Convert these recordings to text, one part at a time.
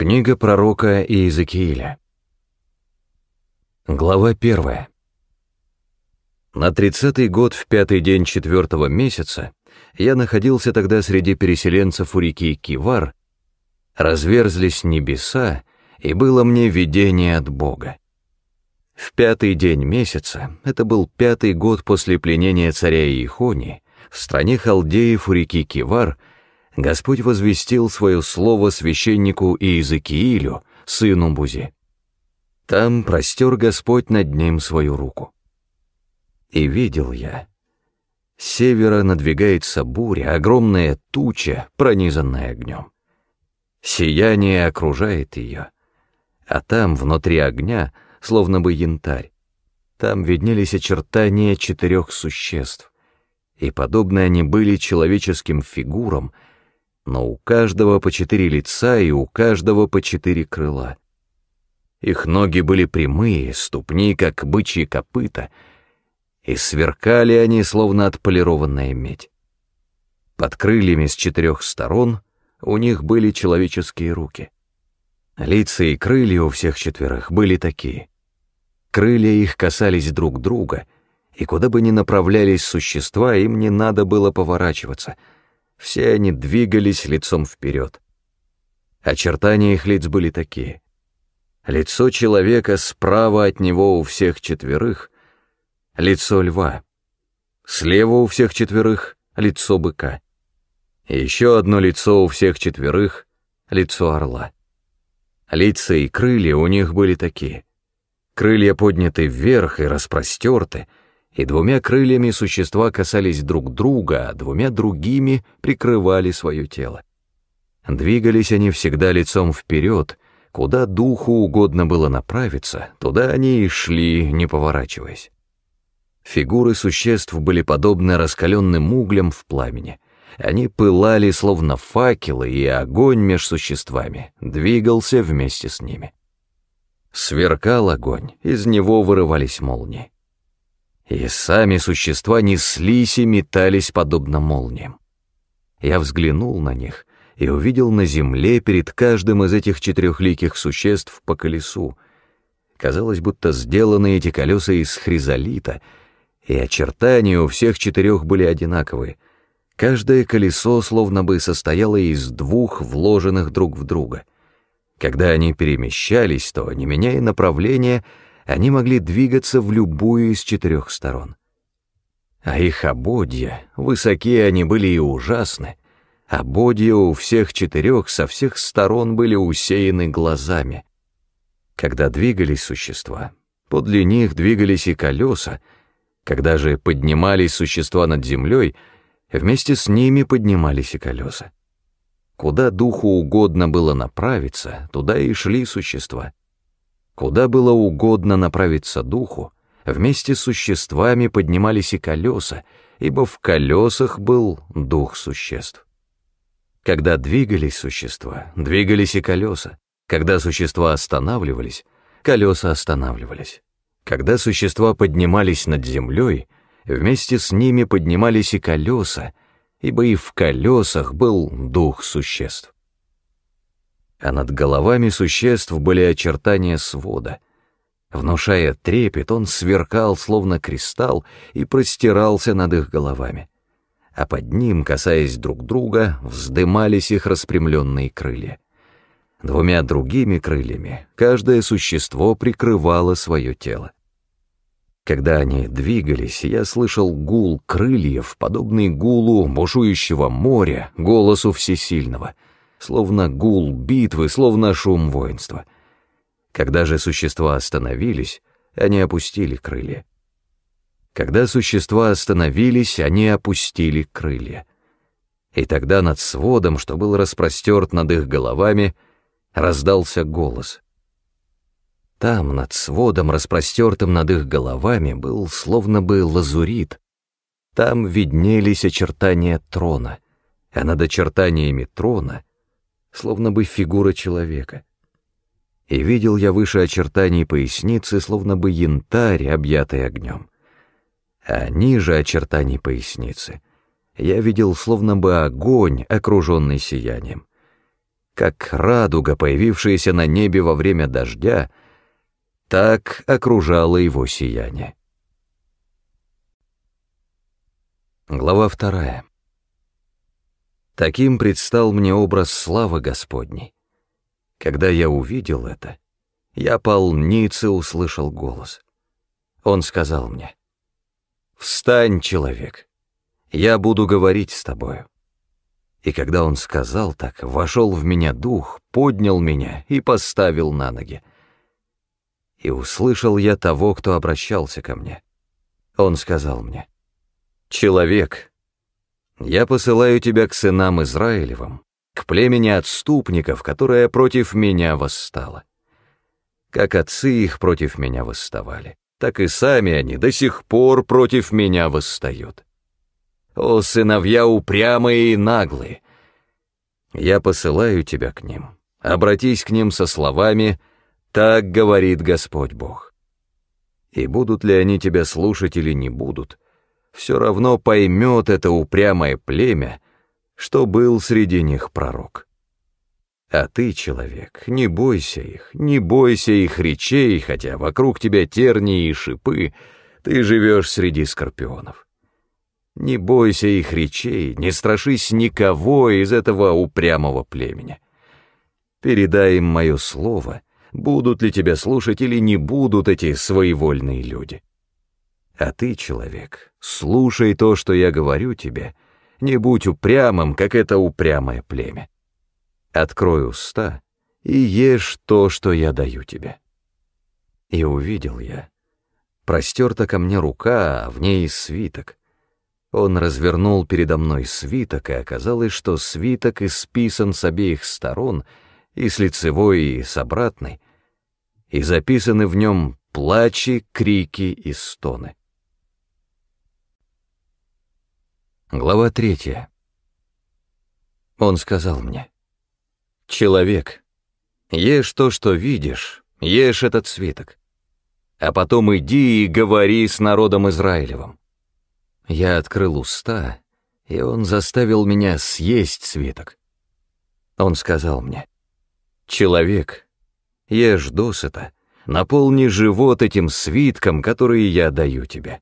Книга пророка Иезекииля. Глава 1. На 30-й год в 5-й день 4-го месяца я находился тогда среди переселенцев у реки Кивар, разверзлись небеса, и было мне видение от Бога. В 5-й день месяца, это был 5-й год после пленения царя Иехонии, в стране халдеев у реки Кивар, Господь возвестил свое слово священнику Иезекиилю, сыну Бузи. Там простер Господь над ним свою руку. И видел я, с севера надвигается буря, огромная туча, пронизанная огнем. Сияние окружает ее, а там, внутри огня, словно бы янтарь, там виднелись очертания 4 существ, и подобны они были человеческим фигурам, но у каждого по 4 лица и у каждого по 4 крыла. Их ноги были прямые, ступни, как бычьи копыта, и сверкали они, словно отполированная медь. Под крыльями с 4 сторон у них были человеческие руки. Лица и крылья у всех 4 были такие. Крылья их касались друг друга, и куда бы ни направлялись существа, им не надо было поворачиваться. Все они двигались лицом вперед. Очертания их лиц были такие. Лицо человека справа от него у всех 4, лицо льва. Слева у всех 4 лицо быка. И еще одно лицо у всех 4 лицо орла. Лица и крылья у них были такие. Крылья подняты вверх и распростерты, и 2 крыльями существа касались друг друга, а 2 другими прикрывали свое тело. Двигались они всегда лицом вперед, куда духу угодно было направиться, туда они и шли, не поворачиваясь. Фигуры существ были подобны раскаленным углям в пламени. Они пылали, словно факелы, и огонь меж существами двигался вместе с ними. Сверкал огонь, из него вырывались молнии. И сами существа неслись и метались подобно молниям. Я взглянул на них и увидел на земле перед каждым из этих 4-ликих существ по колесу. Казалось, будто сделаны эти колеса из хризолита, и очертания у всех 4 были одинаковые. Каждое колесо словно бы состояло из 2 вложенных друг в друга. Когда они перемещались, то, не меняя направления, они могли двигаться в любую из 4 сторон. А их ободья, высокие они были и ужасны, ободья у всех 4 со всех сторон были усеяны глазами. Когда двигались существа, подле них двигались и колеса, когда же поднимались существа над землей, вместе с ними поднимались и колеса. Куда духу угодно было направиться, туда и шли существа. Куда было угодно направиться духу, вместе с существами поднимались и колеса, ибо в колесах был дух существ. Когда двигались существа, двигались и колеса. Когда существа останавливались, колеса останавливались. Когда существа поднимались над землей, вместе с ними поднимались и колеса, ибо и в колесах был дух существ. А над головами существ были очертания свода. Внушая трепет, он сверкал, словно кристалл, и простирался над их головами. А под ним, касаясь друг друга, вздымались их распрямленные крылья. 2 другими крыльями каждое существо прикрывало свое тело. Когда они двигались, я слышал гул крыльев, подобный гулу бушующего моря, голосу всесильного, словно гул битвы, словно шум воинства. Когда же существа остановились, они опустили крылья. Когда существа остановились, они опустили крылья. И тогда над сводом, что был распростерт над их головами, раздался голос. Там, над сводом, распростертым над их головами, был словно бы лазурит. Там виднелись очертания трона, а над очертаниями трона словно бы фигура человека. И видел я выше очертаний поясницы словно бы янтарь, объятый огнем. А ниже очертаний поясницы я видел словно бы огонь, окруженный сиянием. Как радуга, появившаяся на небе во время дождя, так окружало его сияние. Глава 2. Таким предстал мне образ славы Господней. Когда я увидел это, я пал ниц и услышал голос. Он сказал мне: «Встань, человек, я буду говорить с тобою». И когда он сказал так, вошел в меня дух, поднял меня и поставил на ноги. И услышал я того, кто обращался ко мне. Он сказал мне: «Человек, я посылаю тебя к сынам Израилевым, к племени отступников, которое против меня восстало. Как отцы их против меня восставали, так и сами они до сих пор против меня восстают. О, сыновья упрямые и наглые! Я посылаю тебя к ним, обратись к ним со словами: «Так говорит Господь Бог». И будут ли они тебя слушать или не будут, все равно поймет это упрямое племя, что был среди них пророк. А ты, человек, не бойся их речей, хотя вокруг тебя тернии и шипы, ты живешь среди скорпионов. Не бойся их речей, не страшись никого из этого упрямого племени. Передай им мое слово, будут ли тебя слушать или не будут эти своевольные люди. А ты, человек, слушай то, что я говорю тебе, не будь упрямым, как это упрямое племя. Открой уста и ешь то, что я даю тебе». И увидел я, простерта ко мне рука, а в ней свиток. Он развернул передо мной свиток, и оказалось, что свиток исписан с обеих сторон, и с лицевой, и с обратной, и записаны в нем плачи, крики и стоны. Глава 3. Он сказал мне: «Человек, ешь то, что видишь, ешь этот свиток, а потом иди и говори с народом Израилевым». Я открыл уста, и он заставил меня съесть свиток. Он сказал мне: «Человек, ешь досыта, наполни живот этим свитком, который я даю тебе».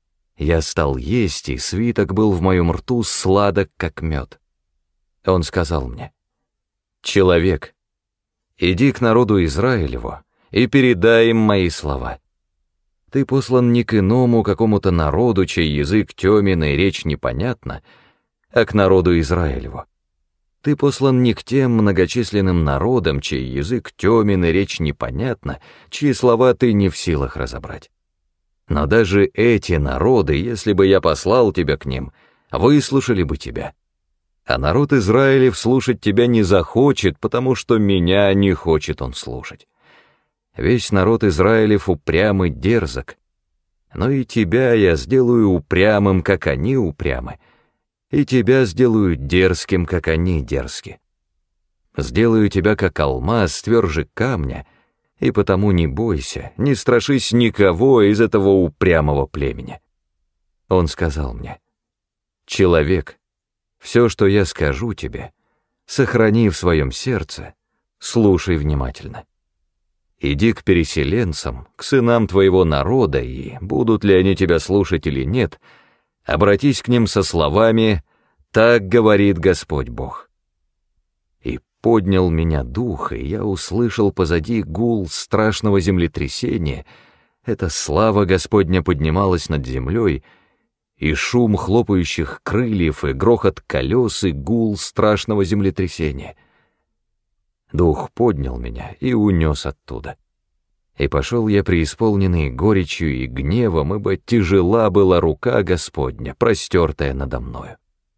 Я стал есть, и свиток был в моем рту сладок, как мед. Он сказал мне: «Человек, иди к народу Израилеву и передай им мои слова. Ты послан не к иному какому-то народу, чей язык темен и речь непонятна, а к народу Израилеву. Ты послан не к тем многочисленным народам, чей язык темен и речь непонятна, чьи слова ты не в силах разобрать. Но даже эти народы, если бы я послал тебя к ним, выслушали бы тебя. А народ Израилев слушать тебя не захочет, потому что меня не хочет он слушать. Весь народ Израилев упрям и дерзок, но и тебя я сделаю упрямым, как они упрямы, и тебя сделаю дерзким, как они дерзки. Сделаю тебя, как алмаз, тверже камня, и потому не бойся, не страшись никого из этого упрямого племени». Он сказал мне: «Человек, все, что я скажу тебе, сохрани в своем сердце, слушай внимательно. Иди к переселенцам, к сынам твоего народа, и, будут ли они тебя слушать или нет, обратись к ним со словами: «Так говорит Господь Бог». И поднял меня дух, и я услышал позади гул страшного землетрясения, эта слава Господня поднималась над землей, и шум хлопающих крыльев, и грохот колес, и гул страшного землетрясения. Дух поднял меня и унес оттуда. И пошел я преисполненный горечью и гневом, ибо тяжела была рука Господня, простертая надо мною.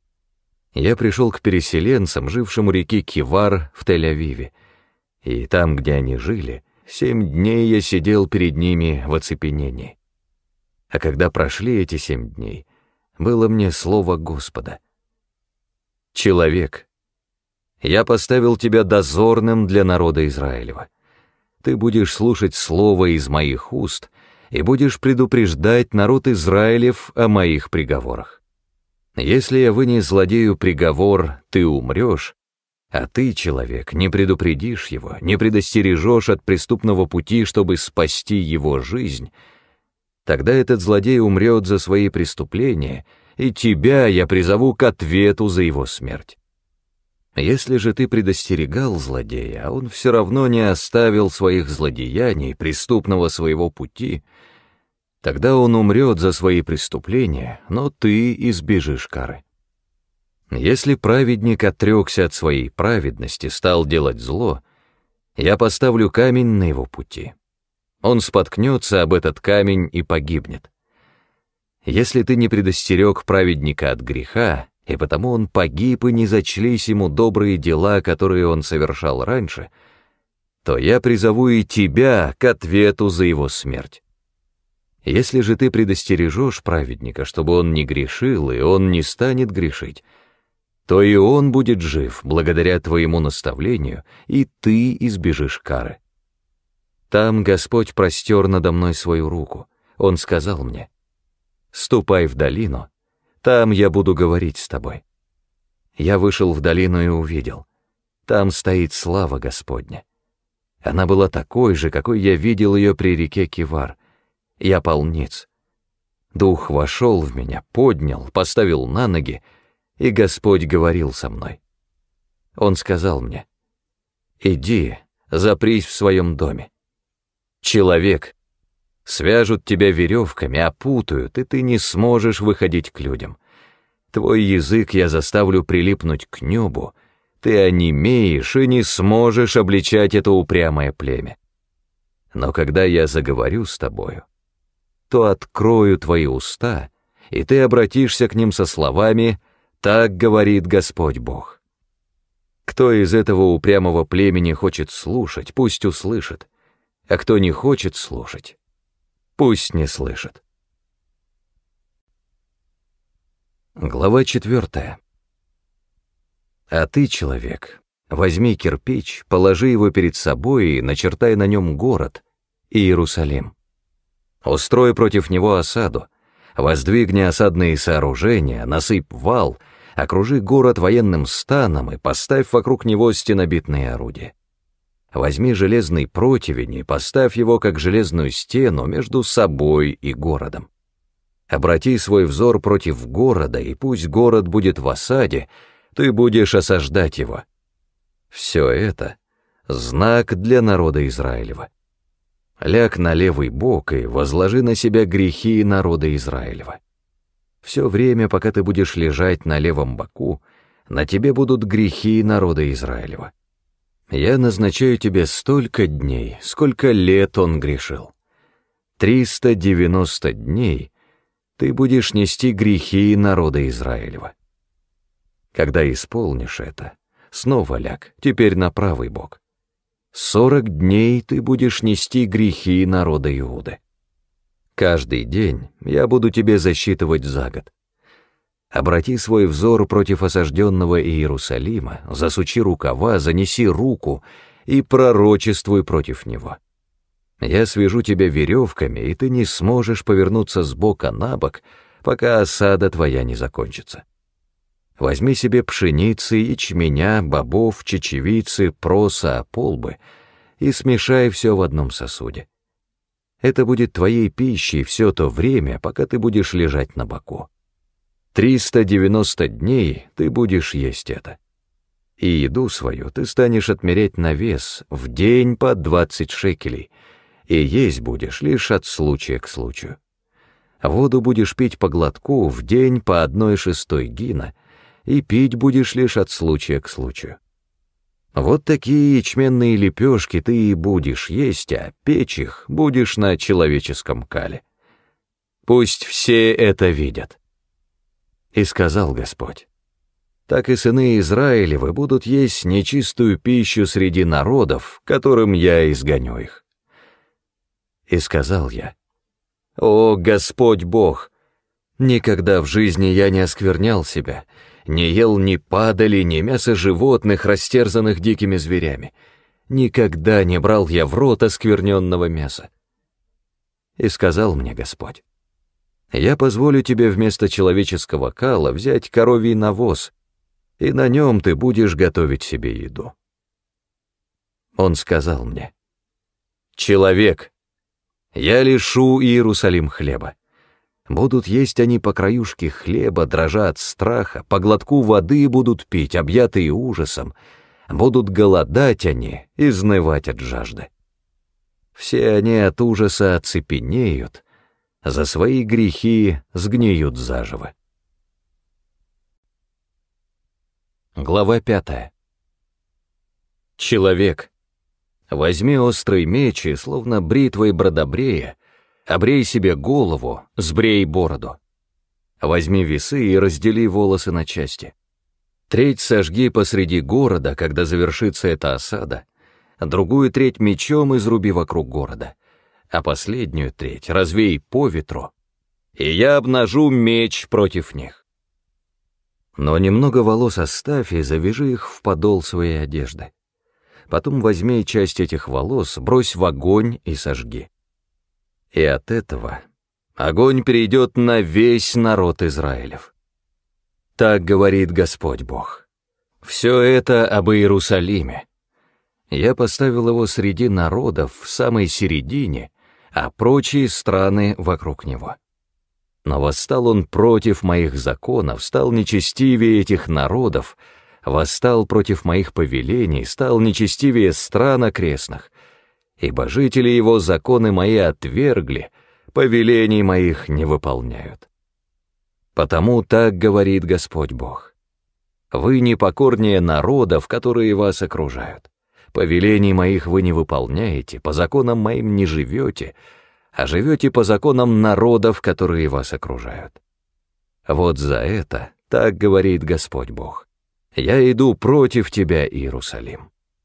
Я пришел к переселенцам, жившим у реки Кивар в Тель-Авиве, и там, где они жили, 7 дней я сидел перед ними в оцепенении. А когда прошли эти 7 дней, было мне слово Господа: «Человек, я поставил тебя дозорным для народа Израилева. Ты будешь слушать слово из моих уст и будешь предупреждать народ Израилев о моих приговорах. Если я вынес злодею приговор: ты умрешь, А ты, человек, не предупредишь его, не предостережешь от преступного пути, чтобы спасти его жизнь, тогда этот злодей умрет за свои преступления, и тебя я призову к ответу за его смерть. Если же ты предостерегал злодея, а он все равно не оставил своих злодеяний, преступного своего пути, тогда он умрет за свои преступления, но ты избежишь кары. Если праведник отрекся от своей праведности, стал делать зло, я поставлю камень на его пути. Он споткнется об этот камень и погибнет. Если ты не предостерег праведника от греха, и потому он погиб и не зачлись ему добрые дела, которые он совершал раньше, то я призову и тебя к ответу за его смерть. Если же ты предостережешь праведника, чтобы он не грешил, и он не станет грешить, то и он будет жив благодаря твоему наставлению, и ты избежишь кары. Там Господь простер надо мной свою руку. Он сказал мне: «Ступай в долину, там я буду говорить с тобой». Я вышел в долину и увидел. Там стоит слава Господня. Она была такой же, какой я видел ее при реке Кивар. Я пал ниц. Дух вошел в меня, поднял, поставил на ноги, и Господь говорил со мной. Он сказал мне: «Иди, запрись в своем доме. Человек, свяжут тебя веревками, опутают, и ты не сможешь выходить к людям. Твой язык я заставлю прилипнуть к небу, ты онемеешь и не сможешь обличать это упрямое племя. Но когда я заговорю с тобою, то открою твои уста, и ты обратишься к ним со словами: «Так говорит Господь Бог». Кто из этого упрямого племени хочет слушать, пусть услышит, а кто не хочет слушать, пусть не слышит. Глава 4. А ты, человек, возьми кирпич, положи его перед собой и начертай на нем город, Иерусалим. Устрой против него осаду, воздвигни осадные сооружения, насыпь вал, окружи город военным станом и поставь вокруг него стенобитные орудия. Возьми железный противень и поставь его как железную стену между собой и городом. Обрати свой взор против города, и пусть город будет в осаде, ты будешь осаждать его. Все это — знак для народа Израилева. Ляг на левый бок и возложи на себя грехи народа Израилева. Все время, пока ты будешь лежать на левом боку, на тебе будут грехи народа Израилева. Я назначаю тебе столько дней, сколько лет он грешил. 390 дней ты будешь нести грехи народа Израилева. Когда исполнишь это, снова ляг, теперь на правый бок. 40 дней ты будешь нести грехи народа Иуды. Каждый день я буду тебе засчитывать за год. Обрати свой взор против осажденного Иерусалима, засучи рукава, занеси руку и пророчествуй против него. Я свяжу тебя веревками, и ты не сможешь повернуться с бока на бок, пока осада твоя не закончится. Возьми себе пшеницы, ячменя, бобов, чечевицы, проса, полбы и смешай все в одном сосуде. Это будет твоей пищей все то время, пока ты будешь лежать на боку. 390 дней ты будешь есть это. И еду свою ты станешь отмерять на вес в день по 20 шекелей, и есть будешь лишь от случая к случаю. Воду будешь пить по глотку в день по 1/6 гина, и пить будешь лишь от случая к случаю. Вот такие ячменные лепешки ты и будешь есть, а печь их будешь на человеческом кале. Пусть все это видят. И сказал Господь: так и сыны Израилевы будут есть нечистую пищу среди народов, которым я изгоню их. И сказал я: о, Господь Бог, никогда в жизни я не осквернял себя, не ел ни падали, ни мяса животных, растерзанных дикими зверями. Никогда не брал я в рот оскверненного мяса. И сказал мне Господь: я позволю тебе вместо человеческого кала взять коровий навоз и на нем ты будешь готовить себе еду». Он сказал мне: «Человек, я лишу Иерусалим хлеба. Будут есть они по краюшке хлеба, дрожа от страха, по глотку воды будут пить, объятые ужасом, будут голодать они, изнывать от жажды. Все они от ужаса оцепенеют, за свои грехи сгниют заживо». Глава 5. «Человек, возьми острый меч и, словно бритвой бродобрея, обрей себе голову, сбрей бороду. Возьми весы и раздели волосы на части. Треть сожги посреди города, когда завершится эта осада, другую треть мечом изруби вокруг города, а последнюю треть развей по ветру, и я обнажу меч против них. Но немного волос оставь и завяжи их в подол своей одежды. Потом возьми часть этих волос, брось в огонь и сожги. И от этого огонь перейдет на весь народ Израилев. Так говорит Господь Бог. Все это об Иерусалиме. Я поставил его среди народов в самой середине, а прочие страны вокруг него. Но восстал он против моих законов, стал нечестивее этих народов, восстал против моих повелений, стал нечестивее стран окрестных, ибо жители его законы мои отвергли, повелений моих не выполняют. Потому так говорит Господь Бог. Вы непокорнее народов, которые вас окружают. Повелений моих вы не выполняете, по законам моим не живете, а живете по законам народов, которые вас окружают. Вот за это, так говорит Господь Бог, я иду против тебя, Иерусалим.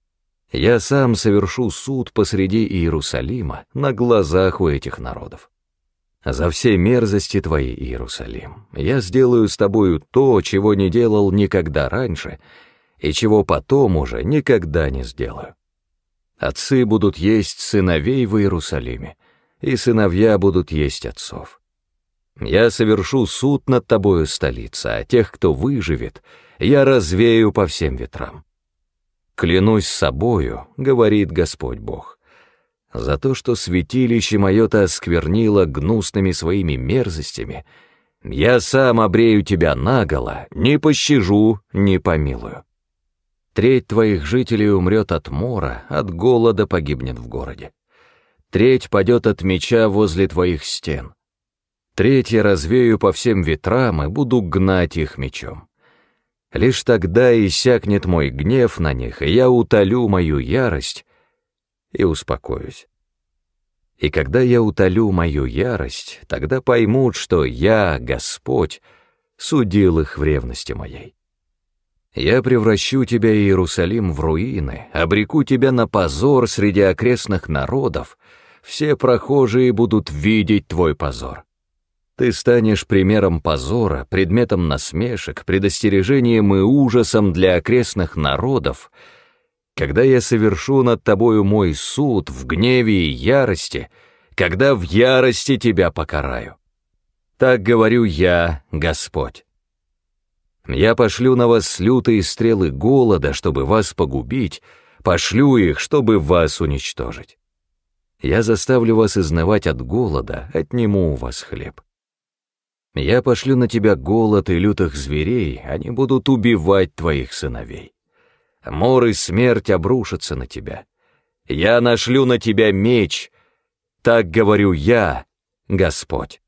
Я сам совершу суд посреди Иерусалима на глазах у этих народов. За все мерзости твои, Иерусалим, я сделаю с тобою то, чего не делал никогда раньше, и чего потом уже никогда не сделаю. Отцы будут есть сыновей в Иерусалиме, и сыновья будут есть отцов. Я совершу суд над тобою, столица, а тех, кто выживет, я развею по всем ветрам. Клянусь собою, говорит Господь Бог, за то, что святилище мое-то осквернило гнусными своими мерзостями, я сам обрею тебя наголо, не пощажу, не помилую. Треть твоих жителей умрет от мора, от голода погибнет в городе. Треть падет от меча возле твоих стен. Треть я развею по всем ветрам и буду гнать их мечом. Лишь тогда иссякнет мой гнев на них, и я утолю мою ярость и успокоюсь. И когда я утолю мою ярость, тогда поймут, что я, Господь, судил их в ревности моей. Я превращу тебя, Иерусалим, в руины, обреку тебя на позор среди окрестных народов, все прохожие будут видеть твой позор. Ты станешь примером позора, предметом насмешек, предостережением и ужасом для окрестных народов, когда я совершу над тобою мой суд в гневе и ярости, когда в ярости тебя покараю. Так говорю я, Господь. Я пошлю на вас лютые стрелы голода, чтобы вас погубить, пошлю их, чтобы вас уничтожить. Я заставлю вас изнывать от голода, отниму у вас хлеб. Я пошлю на тебя голод и лютых зверей, они будут убивать твоих сыновей. Мор и смерть обрушатся на тебя. Я нашлю на тебя меч, так говорю я, Господь.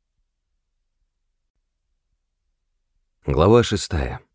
Глава 6.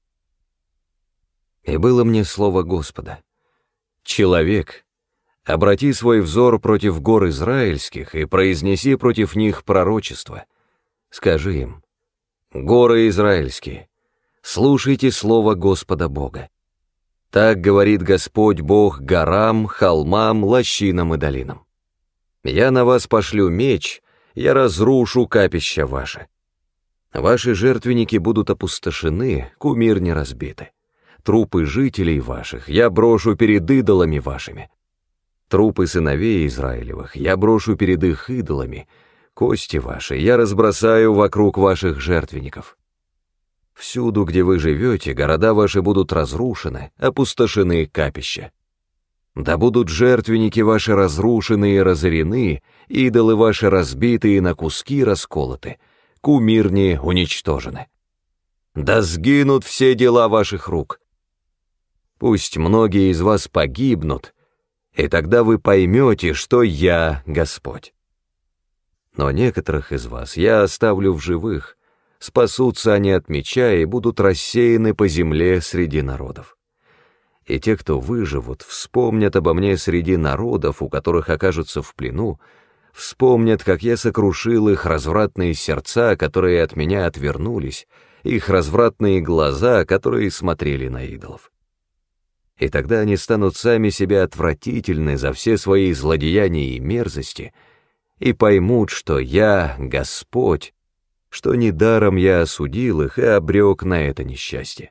И было мне слово Господа: человек, обрати свой взор против гор израильских и произнеси против них пророчество. Скажи им: горы израильские, слушайте слово Господа Бога. Так говорит Господь Бог горам, холмам, лощинам и долинам. Я на вас пошлю меч, я разрушу капища ваши. Ваши жертвенники будут опустошены, кумирни разбиты. Трупы жителей ваших я брошу перед идолами вашими. Трупы сыновей Израилевых я брошу перед их идолами, кости ваши я разбросаю вокруг ваших жертвенников. Всюду, где вы живете, города ваши будут разрушены, опустошены капища. Да будут жертвенники ваши разрушены и разорены, идолы ваши разбиты и на куски расколоты, кумирни уничтожены. Да сгинут все дела ваших рук. Пусть многие из вас погибнут, и тогда вы поймете, что я Господь. Но некоторых из вас я оставлю в живых, спасутся они от меча и будут рассеяны по земле среди народов. И те, кто выживут, вспомнят обо мне среди народов, у которых окажутся в плену, вспомнят, как я сокрушил их развратные сердца, которые от меня отвернулись, их развратные глаза, которые смотрели на идолов. И тогда они станут сами себе отвратительны за все свои злодеяния и мерзости, и поймут, что я Господь, что недаром я осудил их и обрек на это несчастье.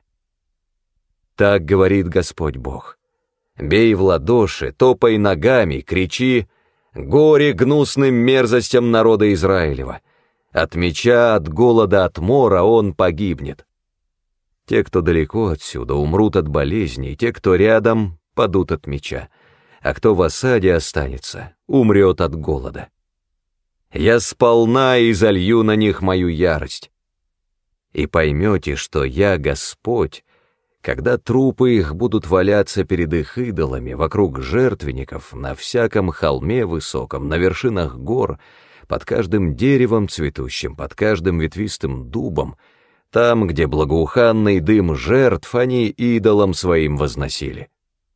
Так говорит Господь Бог. Бей в ладоши, топай ногами, кричи: «Горе гнусным мерзостям народа Израилева! От меча, от голода, от мора он погибнет. Те, кто далеко отсюда, умрут от болезней, те, кто рядом, падут от меча, а кто в осаде останется, умрет от голода. Я сполна изолью на них мою ярость. И поймете, что я Господь, когда трупы их будут валяться перед их идолами вокруг жертвенников, на всяком холме высоком, на вершинах гор, под каждым деревом цветущим, под каждым ветвистым дубом, там, где благоуханный дым жертв они идолам своим возносили.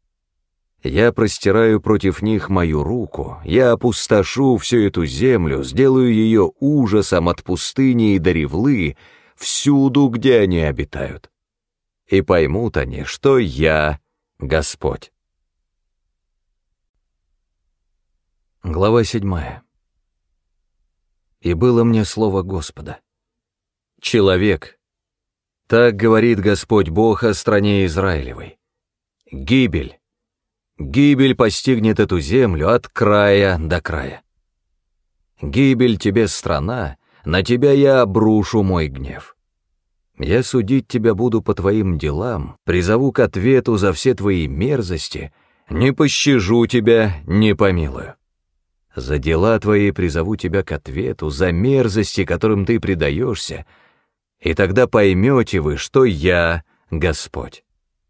Я простираю против них мою руку, я опустошу всю эту землю, сделаю ее ужасом от пустыни и до ревлы, всюду, где они обитают. И поймут они, что я Господь. Глава 7. И было мне слово Господа: «Человек, так говорит Господь Бог о стране Израилевой. Гибель, гибель постигнет эту землю от края до края. Гибель тебе, страна, на тебя я обрушу мой гнев. Я судить тебя буду по твоим делам, призову к ответу за все твои мерзости, не пощажу тебя, не помилую. За дела твои призову тебя к ответу, за мерзости, которым ты предаешься, и тогда поймете вы, что я Господь.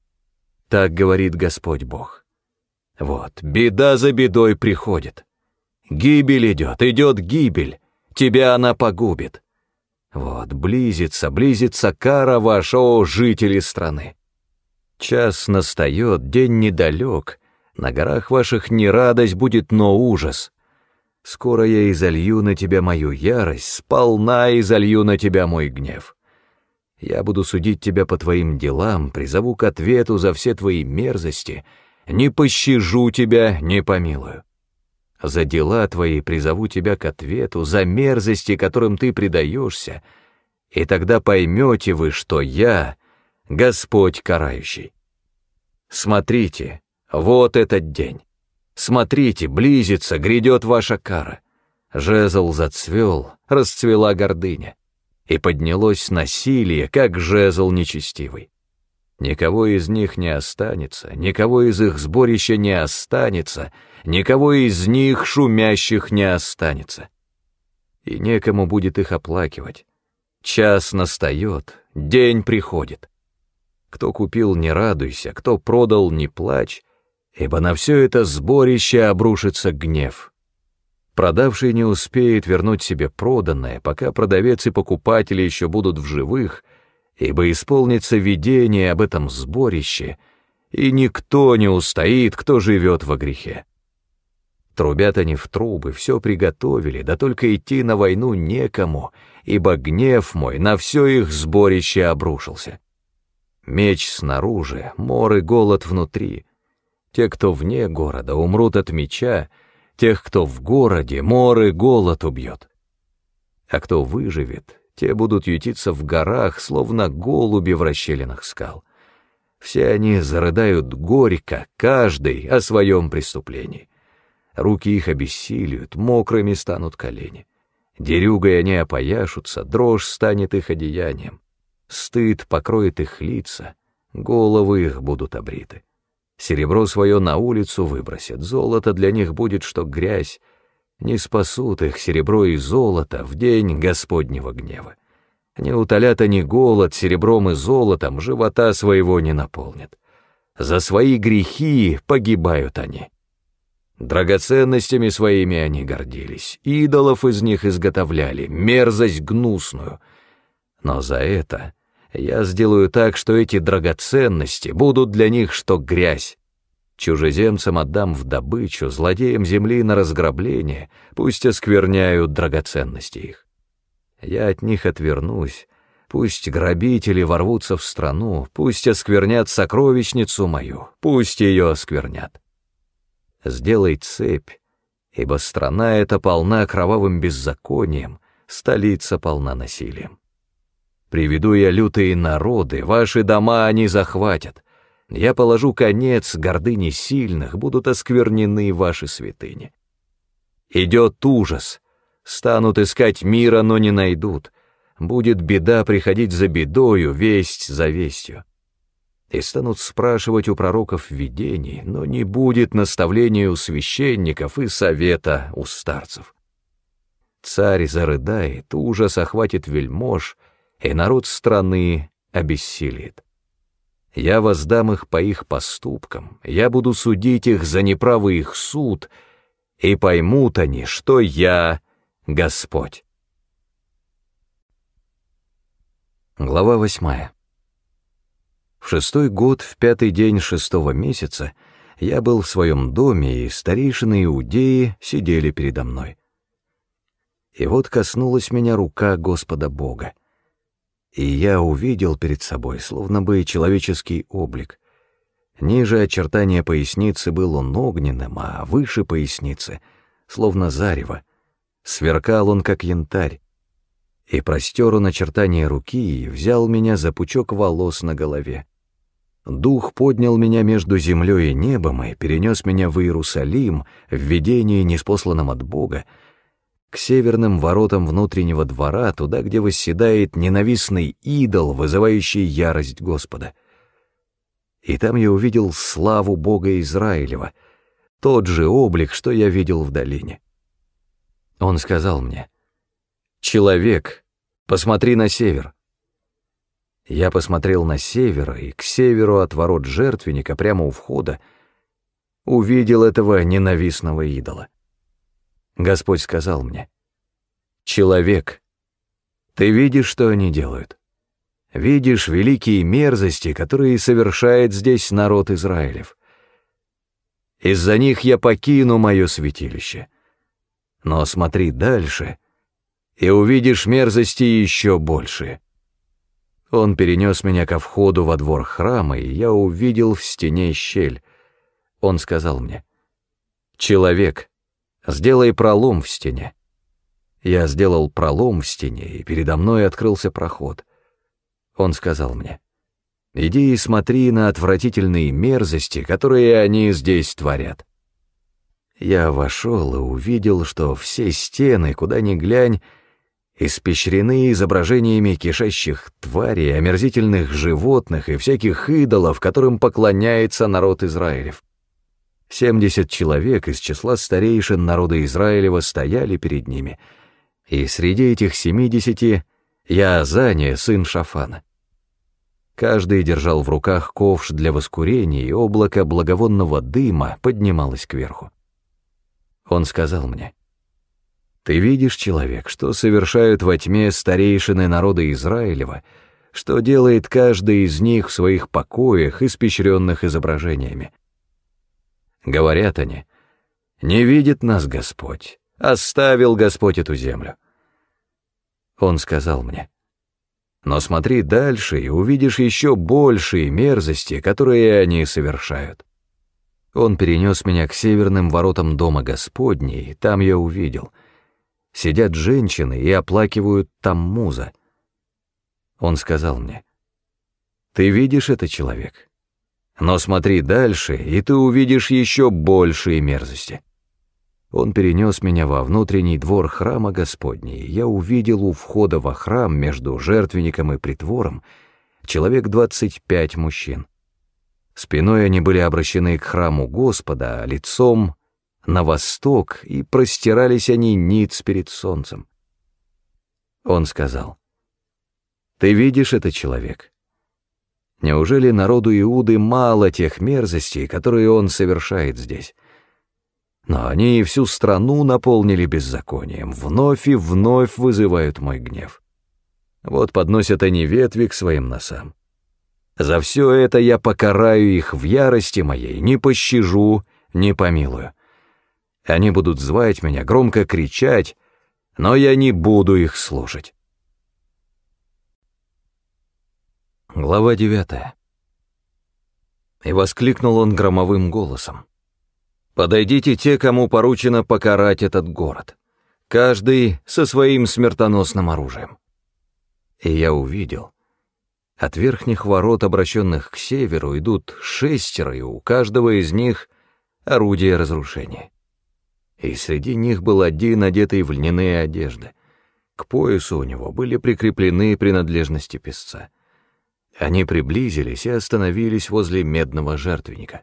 Так говорит Господь Бог. Вот, беда за бедой приходит. Гибель идет, идет гибель, тебя она погубит. Вот, близится, близится кара ваша, о жители страны. Час настает, день недалек, на горах ваших не радость будет, но ужас. Скоро я изолью на тебя мою ярость, сполна изолью на тебя мой гнев. Я буду судить тебя по твоим делам, призову к ответу за все твои мерзости, не пощажу тебя, не помилую. За дела твои призову тебя к ответу, за мерзости, которым ты предаешься, и тогда поймете вы, что я Господь карающий. Смотрите, вот этот день. Смотрите, близится, грядет ваша кара. Жезл зацвел, расцвела гордыня, и поднялось насилие, как жезл нечестивый. Никого из них не останется, никого из их сборища не останется, никого из них шумящих не останется. И некому будет их оплакивать. Час настает, день приходит. Кто купил, не радуйся, кто продал, не плачь, ибо на все это сборище обрушится гнев. Продавший не успеет вернуть себе проданное, пока продавец и покупатели еще будут в живых, ибо исполнится видение об этом сборище, и никто не устоит, кто живет во грехе. Трубят они в трубы, все приготовили, да только идти на войну некому, ибо гнев мой на все их сборище обрушился. Меч снаружи, мор и голод внутри. Те, кто вне города, умрут от меча, тех, кто в городе, мор и голод убьет. А кто выживет, те будут ютиться в горах, словно голуби в расщелинах скал. Все они зарыдают горько, каждый о своем преступлении. Руки их обессилют, мокрыми станут колени. Дерюгой они опояшутся, дрожь станет их одеянием. Стыд покроет их лица, головы их будут обриты. Серебро свое на улицу выбросят, золото для них будет, что грязь. Не спасут их серебро и золото в день Господнего гнева. Не утолят они голод серебром и золотом, живота своего не наполнят. За свои грехи погибают они. Драгоценностями своими они гордились, идолов из них изготовляли, мерзость гнусную. Но за это я сделаю так, что эти драгоценности будут для них, что грязь. Чужеземцам отдам в добычу, злодеям земли на разграбление, пусть оскверняют драгоценности их. Я от них отвернусь, пусть грабители ворвутся в страну, пусть осквернят сокровищницу мою, пусть ее осквернят. Сделай цепь, ибо страна эта полна кровавым беззаконием, столица полна насилием. Приведу я лютые народы, ваши дома они захватят. Я положу конец гордыне сильных, будут осквернены ваши святыни. Идет ужас, станут искать мира, но не найдут. Будет беда приходить за бедою, весть за вестью. И станут спрашивать у пророков видений, но не будет наставления у священников и совета у старцев. Царь зарыдает, ужас охватит вельмож, и народ страны обессилит. Я воздам их по их поступкам, я буду судить их за неправый их суд, и поймут они, что я Господь. Глава 8. В 6-й год, в 5-й день 6-го месяца, я был в своем доме, и старейшины иудеи сидели передо мной. И вот коснулась меня рука Господа Бога. И я увидел перед собой, словно бы человеческий облик. Ниже очертания поясницы был он огненным, а выше поясницы, словно зарево. Сверкал он, как янтарь. И простер он очертания руки и взял меня за пучок волос на голове. Дух поднял меня между землей и небом и перенес меня в Иерусалим, в видении, ниспосланном от Бога, к северным воротам внутреннего двора, туда, где восседает ненавистный идол, вызывающий ярость Господа. И там я увидел славу Бога Израилева, тот же облик, что я видел в долине. Он сказал мне: «Человек, посмотри на север». Я посмотрел на север, и к северу от ворот жертвенника, прямо у входа, увидел этого ненавистного идола. Господь сказал мне: «Человек, ты видишь, что они делают? Видишь великие мерзости, которые совершает здесь народ Израилев? Из-за них я покину мое святилище. Но смотри дальше, и увидишь мерзости еще большие». Он перенес меня ко входу во двор храма, и я увидел в стене щель. Он сказал мне: «Человек, сделай пролом в стене». Я сделал пролом в стене, и передо мной открылся проход. Он сказал мне: «Иди и смотри на отвратительные мерзости, которые они здесь творят». Я вошел и увидел, что все стены, куда ни глянь, испещрены изображениями кишащих тварей, омерзительных животных и всяких идолов, которым поклоняется народ Израилев. 70 человек из числа старейшин народа Израилева стояли перед ними, и среди этих 70 Яазания, сын Шафана. Каждый держал в руках ковш для воскурения, и облако благовонного дыма поднималось кверху. Он сказал мне: «Ты видишь, человек, что совершают во тьме старейшины народа Израилева, что делает каждый из них в своих покоях, испещренных изображениями? Говорят они: не видит нас Господь, оставил Господь эту землю». Он сказал мне: «Но смотри дальше, и увидишь еще большие мерзости, которые они совершают». Он перенес меня к северным воротам дома Господня, и там я увидел: сидят женщины и оплакивают Таммуза. Он сказал мне: «Ты видишь это, человек? Но смотри дальше, и ты увидишь еще большие мерзости». Он перенес меня во внутренний двор храма Господня, и я увидел у входа во храм между жертвенником и притвором человек 25 мужчин. Спиной они были обращены к храму Господа, а лицом на восток, и простирались они ниц перед солнцем. Он сказал: «Ты видишь это, человек? Неужели народу Иуды мало тех мерзостей, которые он совершает здесь? Но они и всю страну наполнили беззаконием, вновь и вновь вызывают мой гнев. Вот подносят они ветви к своим носам. За все это я покараю их в ярости моей, не пощажу, не помилую. Они будут звать меня, громко кричать, но я не буду их слушать». Глава 9. И воскликнул он громовым голосом: «Подойдите те, кому поручено покарать этот город, каждый со своим смертоносным оружием». И я увидел, от верхних ворот, обращенных к северу, идут 6, и у каждого из них орудие разрушения. И среди них был один, одетый в льняные одежды. К поясу у него были прикреплены принадлежности песца. Они приблизились и остановились возле медного жертвенника.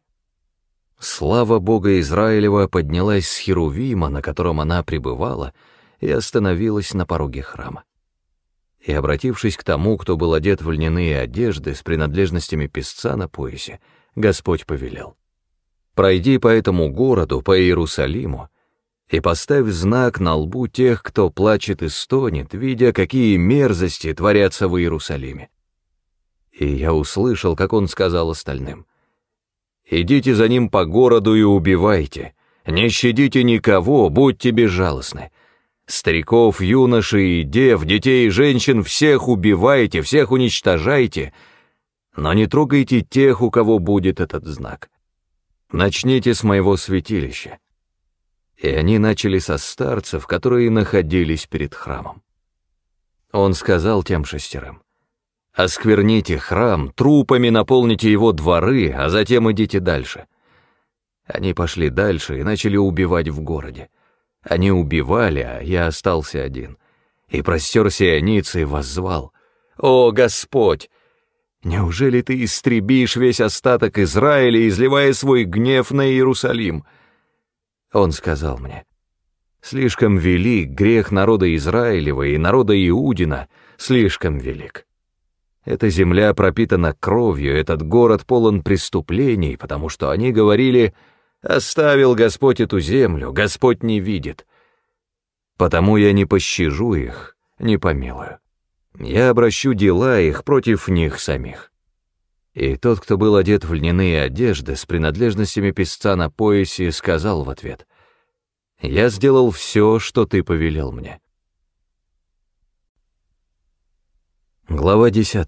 Слава Бога Израилева поднялась с херувима, на котором она пребывала, и остановилась на пороге храма. И, обратившись к тому, кто был одет в льняные одежды с принадлежностями песца на поясе, Господь повелел: «Пройди по этому городу, по Иерусалиму, и поставь знак на лбу тех, кто плачет и стонет, видя, какие мерзости творятся в Иерусалиме». И я услышал, как он сказал остальным: «Идите за ним по городу и убивайте, не щадите никого, будьте безжалостны. Стариков, юношей и дев, детей и женщин всех убивайте, всех уничтожайте, но не трогайте тех, у кого будет этот знак. Начните с моего святилища». И они начали со старцев, которые находились перед храмом. Он сказал тем 6: «Оскверните храм, трупами наполните его дворы, а затем идите дальше». Они пошли дальше и начали убивать в городе. Они убивали, а я остался один. И простерся я ниц и воззвал: «О, Господь! Неужели ты истребишь весь остаток Израиля, изливая свой гнев на Иерусалим?» Он сказал мне: «Слишком велик грех народа Израилева и народа Иудина, слишком велик. Эта земля пропитана кровью, этот город полон преступлений, потому что они говорили: оставил Господь эту землю, Господь не видит. Потому я не пощажу их, не помилую. Я обращу дела их против них самих». И тот, кто был одет в льняные одежды с принадлежностями песца на поясе, сказал в ответ: «Я сделал все, что ты повелел мне». Глава 10.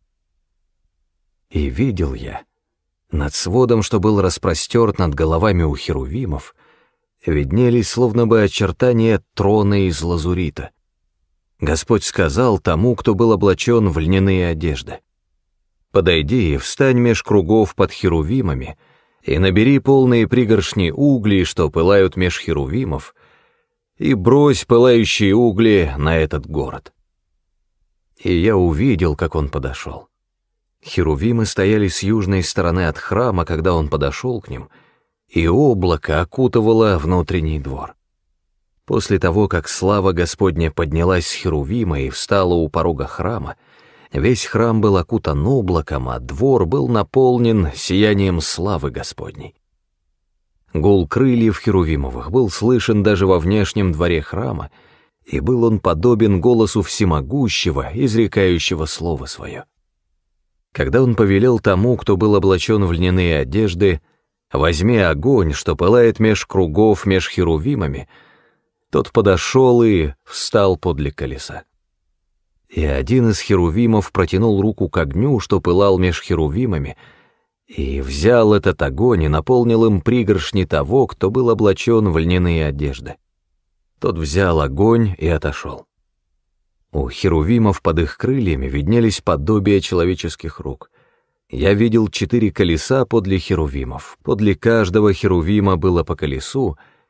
И видел я, над сводом, что был распростерт над головами у херувимов, виднелись словно бы очертания трона из лазурита. Господь сказал тому, кто был облачен в льняные одежды: «Подойди и встань меж кругов под херувимами, и набери полные пригоршни углей, что пылают меж херувимов, и брось пылающие угли на этот город». И я увидел, как он подошел. Херувимы стояли с южной стороны от храма, когда он подошел к ним, и облако окутывало внутренний двор. После того, как слава Господня поднялась с херувима и встала у порога храма, весь храм был окутан облаком, а двор был наполнен сиянием славы Господней. Гул крыльев херувимовых был слышен даже во внешнем дворе храма, и был он подобен голосу всемогущего, изрекающего слово свое. Когда он повелел тому, кто был облачен в льняные одежды: «Возьми огонь, что пылает меж кругов меж херувимами», тот подошел и встал подле колеса. И один из херувимов протянул руку к огню, что пылал меж херувимами, и взял этот огонь и наполнил им пригоршни того, кто был облачен в льняные одежды. Тот взял огонь и отошел. У херувимов под их крыльями виднелись подобия человеческих рук. Я видел 4 колеса подле херувимов, подле каждого херувима было по колесу,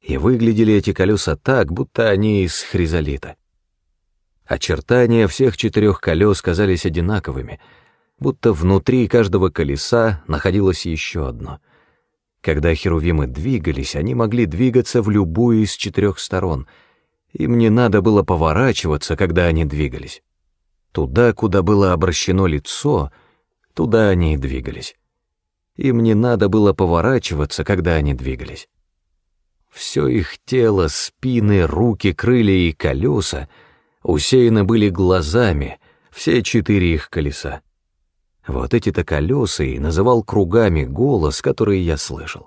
И выглядели эти колеса так, будто они из хризолита. Очертания всех 4 колес казались одинаковыми, будто внутри каждого колеса находилось еще одно. Когда херувимы двигались, они могли двигаться в любую из 4 сторон. Им не надо было поворачиваться, когда они двигались. Туда, куда было обращено лицо, туда они и двигались. Им не надо было поворачиваться, когда они двигались. Все их тело, спины, руки, крылья и колеса усеяны были глазами, все 4 их колеса. Вот эти-то колеса и называл кругами голос, который я слышал.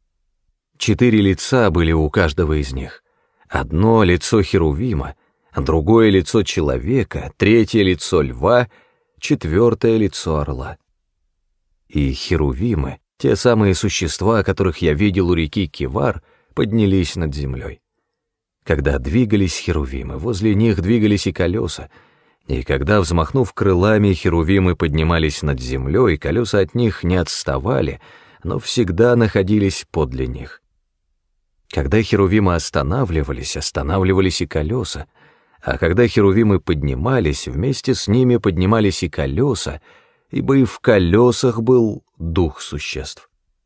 4 лица были у каждого из них. Одно лицо херувима, другое лицо человека, 3-е лицо льва, 4-е лицо орла. И херувимы, те самые существа, которых я видел у реки Кивар, поднялись над землей. Когда двигались херувимы, возле них двигались и колеса, и когда, взмахнув крылами, херувимы поднимались над землей, колеса от них не отставали, но всегда находились подле них. Когда херувимы останавливались и колеса, а когда херувимы поднимались, вместе с ними поднимались и колеса, ибо и в колесах был дух существ.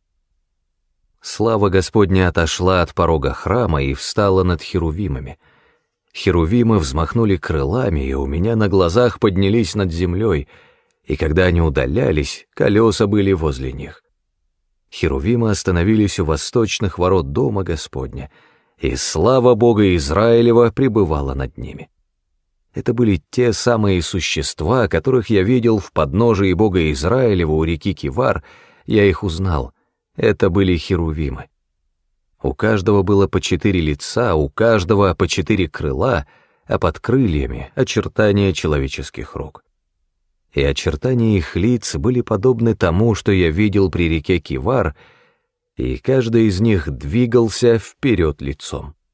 Слава Господня отошла от порога храма и встала над херувимами. Херувимы взмахнули крылами, и у меня на глазах поднялись над землей, и когда они удалялись, колеса были возле них. Херувимы остановились у восточных ворот дома Господня, и слава Бога Израилева пребывала над ними. Это были те самые существа, которых я видел в подножии Бога Израилева у реки Кивар, я их узнал. Это были херувимы. У каждого было по 4 лица, у каждого по 4 крыла, а под крыльями — очертания человеческих рук. И очертания их лиц были подобны тому, что я видел при реке Кивар, и каждый из них двигался вперед лицом.